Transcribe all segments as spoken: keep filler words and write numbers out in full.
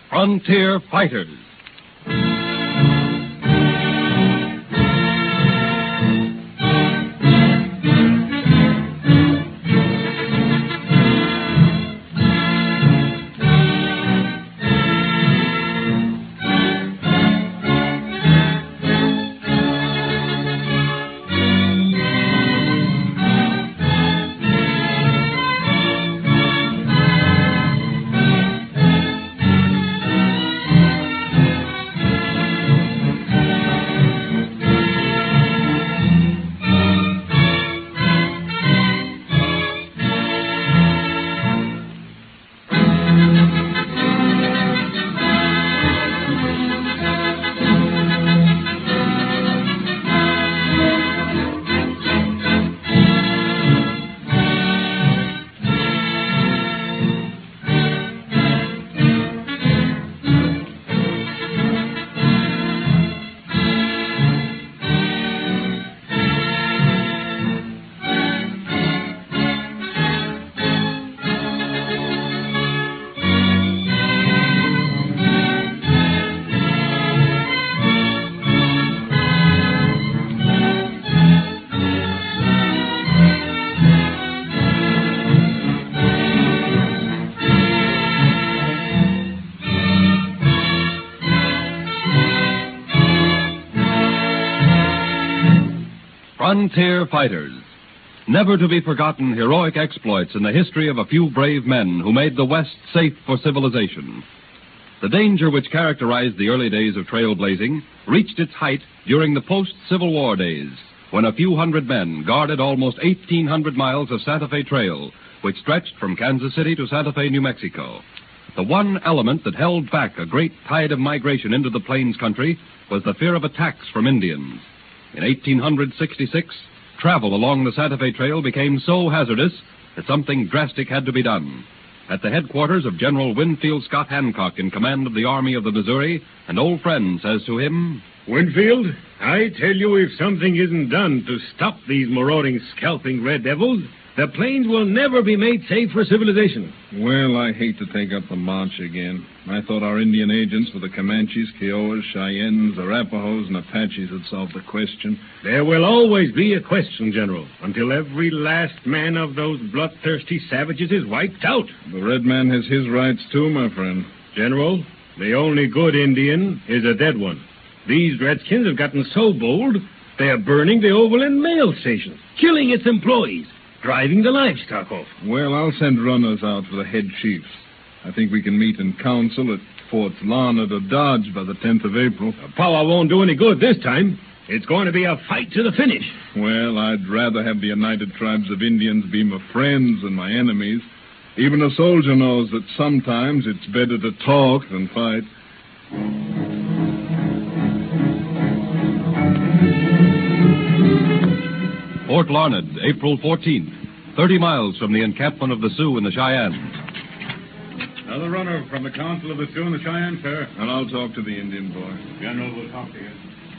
Frontier Fighters. Frontier Fighters. Never to be forgotten heroic exploits in the history of a few brave men who made the West safe for civilization. The danger which characterized the early days of trailblazing reached its height during the post-Civil War days, when a few hundred men guarded almost eighteen hundred miles of Santa Fe Trail, which stretched from Kansas City to Santa Fe, New Mexico. The one element that held back a great tide of migration into the Plains country was the fear of attacks from Indians. In eighteen sixty-six, travel along the Santa Fe Trail became so hazardous that something drastic had to be done. At the headquarters of General Winfield Scott Hancock, in command of the Army of the Missouri, an old friend says to him, "Winfield, I tell you, if something isn't done to stop these marauding, scalping red devils, the plains will never be made safe for civilization." Well, I hate to take up the march again. I thought our Indian agents for the Comanches, Kiowas, Cheyennes, Arapahoes, and Apaches had solved the question. There will always be a question, General, until every last man of those bloodthirsty savages is wiped out. The red man has his rights, too, my friend. General, the only good Indian is a dead one. These redskins have gotten so bold, they are burning the Overland Mail Station, killing its employees, driving the livestock off. Well, I'll send runners out for the head chiefs. I think we can meet in council at Forts Larned or Dodge by the tenth of April. The power won't do any good this time. It's going to be a fight to the finish. Well, I'd rather have the United Tribes of Indians be my friends than my enemies. Even a soldier knows that sometimes it's better to talk than fight. Fort Larned, April fourteenth, thirty miles from the encampment of the Sioux and the Cheyennes. Another runner from the Council of the Sioux and the Cheyennes, sir. And I'll talk to the Indian boy. General will talk to you.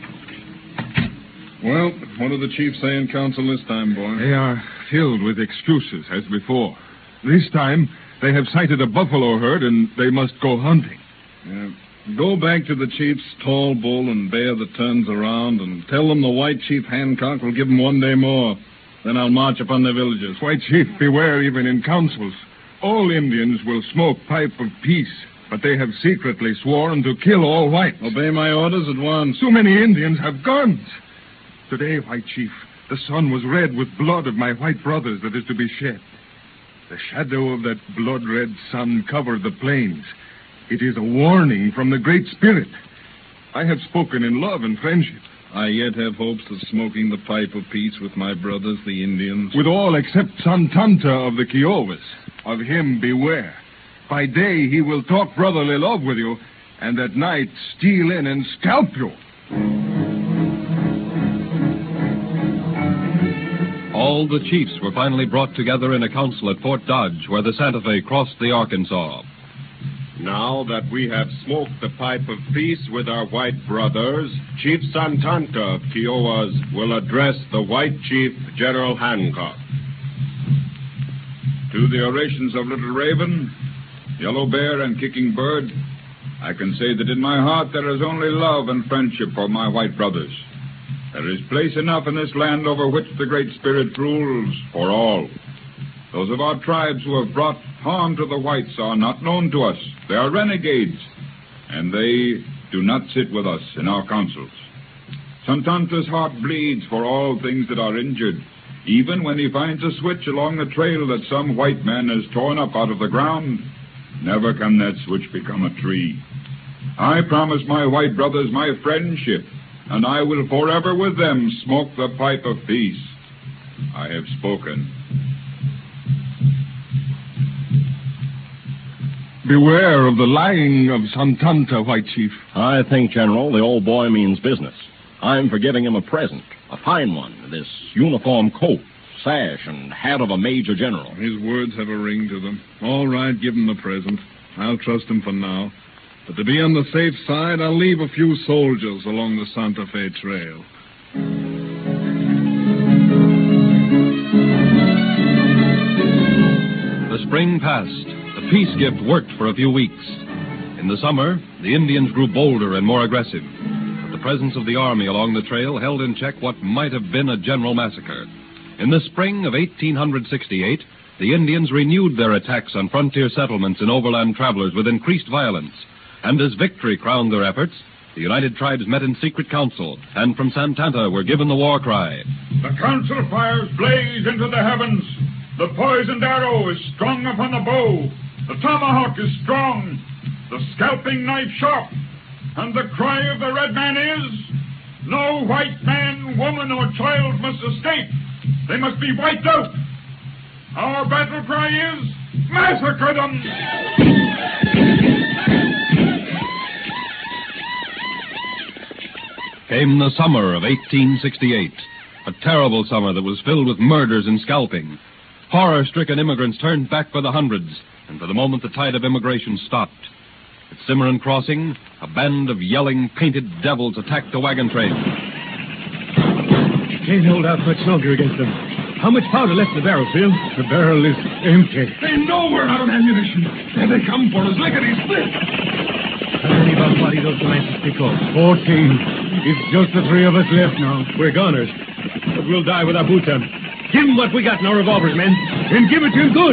Well, what do the chiefs say in council this time, boy? They are filled with excuses, as before. This time, they have sighted a buffalo herd, and they must go hunting. Yeah. Go back to the chief's tall bull and bear that turns around, and tell them the white chief Hancock will give them one day more. Then I'll march upon their villages. White chief, beware even in councils. All Indians will smoke pipe of peace, but they have secretly sworn to kill all whites. Obey my orders at once. So many Indians have guns. Today, white chief, the sun was red with blood of my white brothers that is to be shed. The shadow of that blood-red sun covered the plains. It is a warning from the Great Spirit. I have spoken in love and friendship. I yet have hopes of smoking the pipe of peace with my brothers, the Indians. With all except Santanta of the Kiowas. Of him beware. By day he will talk brotherly love with you, and at night steal in and scalp you. All the chiefs were finally brought together in a council at Fort Dodge, where the Santa Fe crossed the Arkansas. Now that we have smoked the pipe of peace with our white brothers, Chief Santanta of Kiowas will address the white chief, General Hancock. To the orations of Little Raven, Yellow Bear, and Kicking Bird, I can say that in my heart there is only love and friendship for my white brothers. There is place enough in this land over which the Great Spirit rules for all. Those of our tribes who have brought harm to the whites are not known to us. They are renegades, and they do not sit with us in our councils. Santanta's heart bleeds for all things that are injured, even when he finds a switch along the trail that some white man has torn up out of the ground. Never can that switch become a tree. I promise my white brothers my friendship, and I will forever with them smoke the pipe of peace. I have spoken. Beware of the lying of Santanta, White Chief. I think, General, the old boy means business. I'm for giving him a present, a fine one, this uniform coat, sash, and hat of a major general. His words have a ring to them. All right, give him the present. I'll trust him for now. But to be on the safe side, I'll leave a few soldiers along the Santa Fe Trail. The spring passed. The peace gift worked for a few weeks. In the summer, the Indians grew bolder and more aggressive. But the presence of the army along the trail held in check what might have been a general massacre. In the spring of eighteen sixty-eight, the Indians renewed their attacks on frontier settlements and overland travelers with increased violence. And as victory crowned their efforts, the United Tribes met in secret council, and from Santanta were given the war cry. The council fires blaze into the heavens. The poisoned arrow is strung upon the bow. The tomahawk is strong. The scalping knife sharp. And the cry of the red man is, no white man, woman, or child must escape. They must be wiped out. Our battle cry is, massacre them! Came the summer of eighteen sixty-eight, a terrible summer that was filled with murders and scalping. Horror-stricken immigrants turned back by the hundreds, and for the moment the tide of immigration stopped. At Cimarron Crossing, a band of yelling, painted devils attacked the wagon train. Can't hold out much longer against them. How much powder left in the barrel, Phil? The barrel is empty. They know we're out of ammunition. There they come for us, lickety-split. How many of our body those Lancers pick off? Fourteen. It's just the three of us left now. We're goners, but we'll die with our boots on. Give them what we got in our revolvers, men. And give it to them good.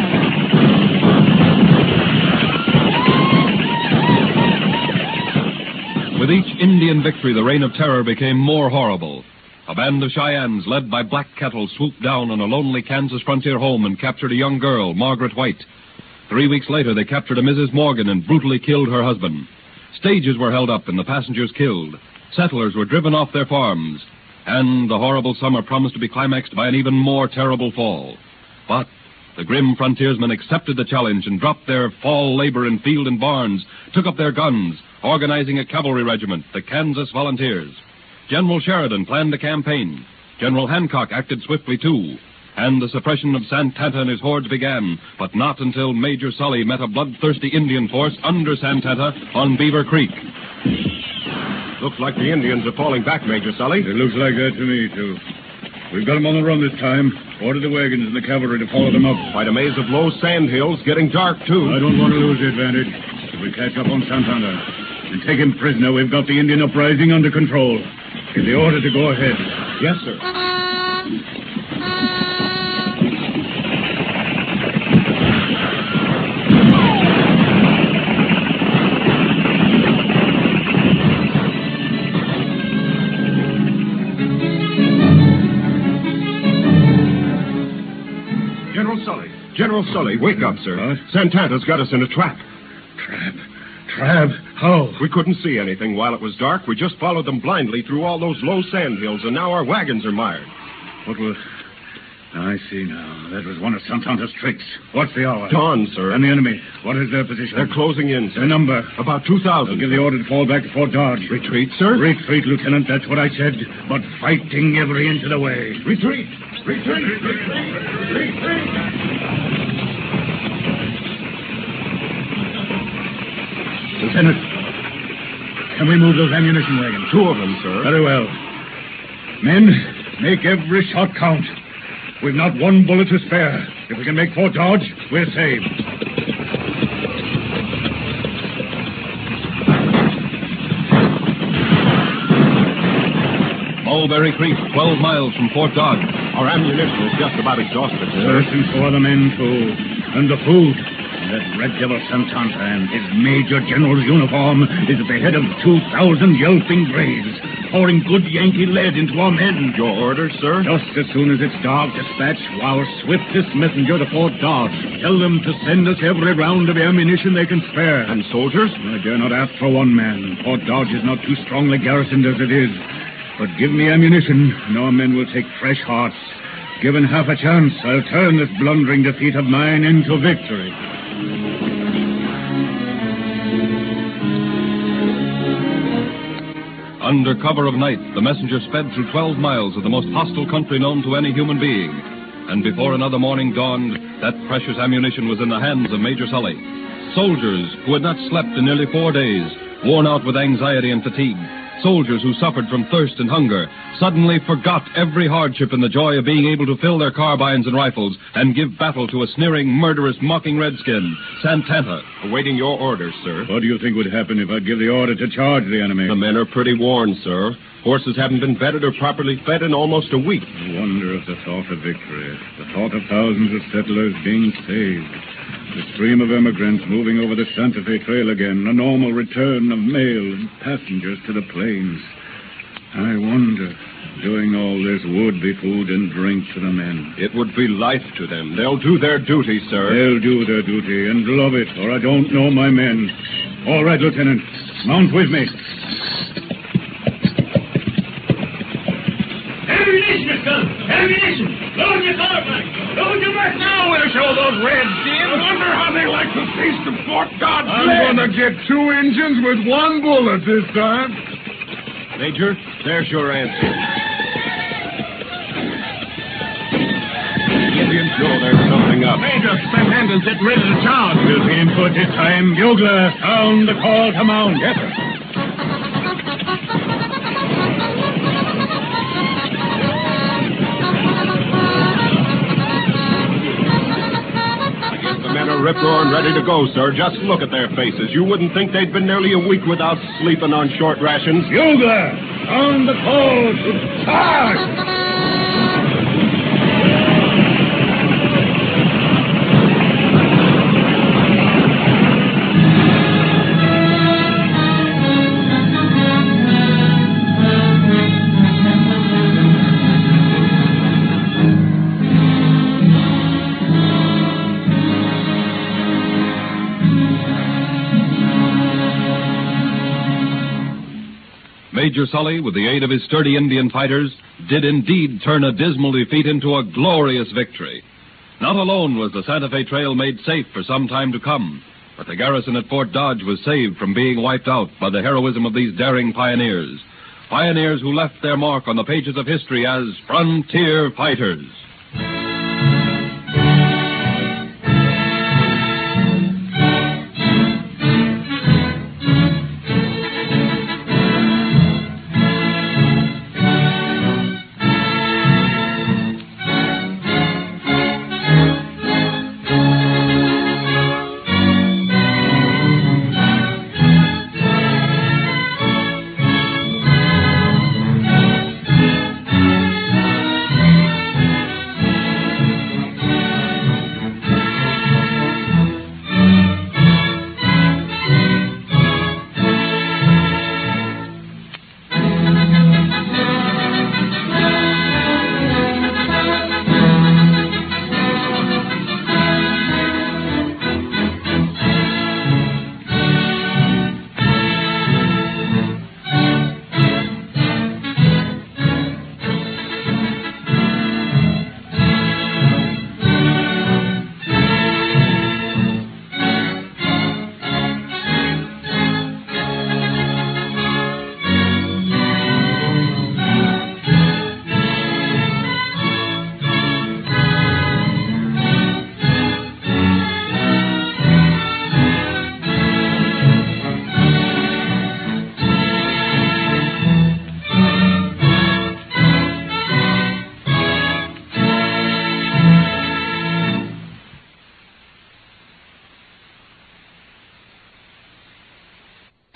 With each Indian victory, the reign of terror became more horrible. A band of Cheyennes, led by Black Kettle, swooped down on a lonely Kansas frontier home and captured a young girl, Margaret White. Three weeks later, they captured a Missus Morgan and brutally killed her husband. Stages were held up and the passengers killed. Settlers were driven off their farms. And the horrible summer promised to be climaxed by an even more terrible fall. But the grim frontiersmen accepted the challenge and dropped their fall labor in field and barns, took up their guns, organizing a cavalry regiment, the Kansas Volunteers. General Sheridan planned a campaign. General Hancock acted swiftly, too. And the suppression of Santanta and his hordes began, but not until Major Sully met a bloodthirsty Indian force under Santanta on Beaver Creek. Looks like the Indians are falling back, Major Sully. It looks like that to me, too. We've got them on the run this time. Order the wagons and the cavalry to follow them up. Quite a maze of low sand hills, getting dark, too. I don't want to lose the advantage. If we catch up on Santana and take him prisoner, we've got the Indian uprising under control. Give the order to go ahead. Yes, sir. General Sully. General Sully, wake up, sir. What? Santanta's got us in a trap. Trap? Trap? How? We couldn't see anything while it was dark. We just followed them blindly through all those low sand hills, and now our wagons are mired. What was... I see now. That was one of Santanta's tricks. What's the hour? Dawn, sir. And the enemy? What is their position? They're closing in, sir. Their number? About two thousand. I'll give the order to fall back to Fort Dodge. Retreat, sir? Retreat, Lieutenant. That's what I said. But fighting every inch of the way. Retreat! Retreat! Retreat! Retreat! Lieutenant, can we move those ammunition wagons? Two of them, sir. Very well. Men, make every shot count. We've not one bullet to spare. If we can make Fort Dodge, we're saved. Mulberry Creek, twelve miles from Fort Dodge. Our ammunition is just about exhausted, sir. Yes, and so are the men, too. And the food. That red devil Santanta and his Major General's uniform is at the head of two thousand yelping braves, pouring good Yankee lead into our men. Your orders, sir? Just as soon as it's dark, dispatch our swiftest messenger to Fort Dodge. Tell them to send us every round of ammunition they can spare. And soldiers? I dare not ask for one man. Fort Dodge is not too strongly garrisoned as it is. But give me ammunition, and our men will take fresh hearts. Given half a chance, I'll turn this blundering defeat of mine into victory. Under cover of night, the messenger sped through twelve miles of the most hostile country known to any human being. And before another morning dawned, that precious ammunition was in the hands of Major Sully. Soldiers who had not slept in nearly four days, worn out with anxiety and fatigue. Soldiers who suffered from thirst and hunger suddenly forgot every hardship in the joy of being able to fill their carbines and rifles and give battle to a sneering, murderous, mocking redskin, Santanta. Awaiting your orders, sir. What do you think would happen if I give the order to charge the enemy? The men are pretty worn, sir. Horses haven't been bedded or properly fed in almost a week. I wonder if the thought of victory, the thought of thousands of settlers being saved, the stream of immigrants moving over the Santa Fe Trail again, a normal return of mail and passengers to the plains. I wonder, doing all this would be food and drink to the men. It would be life to them. They'll do their duty, sir. They'll do their duty and love it, or I don't know my men. All right, Lieutenant. Mount with me. Ammunition, son! Ammunition! Load your carbine! Load your back! Now we'll show those reds, I wonder how they like to feast at Fort Dodge. I'm going to get two engines with one bullet this time. Major, there's your answer. Indians know there's something up. Major, spend hand and get ready to charge. We'll be in for it this time. Bugler, sound the call to mount. Yes, sir. Rip-roaring ready to go, sir. Just look at their faces. You wouldn't think they'd been nearly a week without sleeping on short rations. Bugler, on the call to charge! Major Sully, with the aid of his sturdy Indian fighters, did indeed turn a dismal defeat into a glorious victory. Not alone was the Santa Fe Trail made safe for some time to come, but the garrison at Fort Dodge was saved from being wiped out by the heroism of these daring pioneers. Pioneers who left their mark on the pages of history as frontier fighters.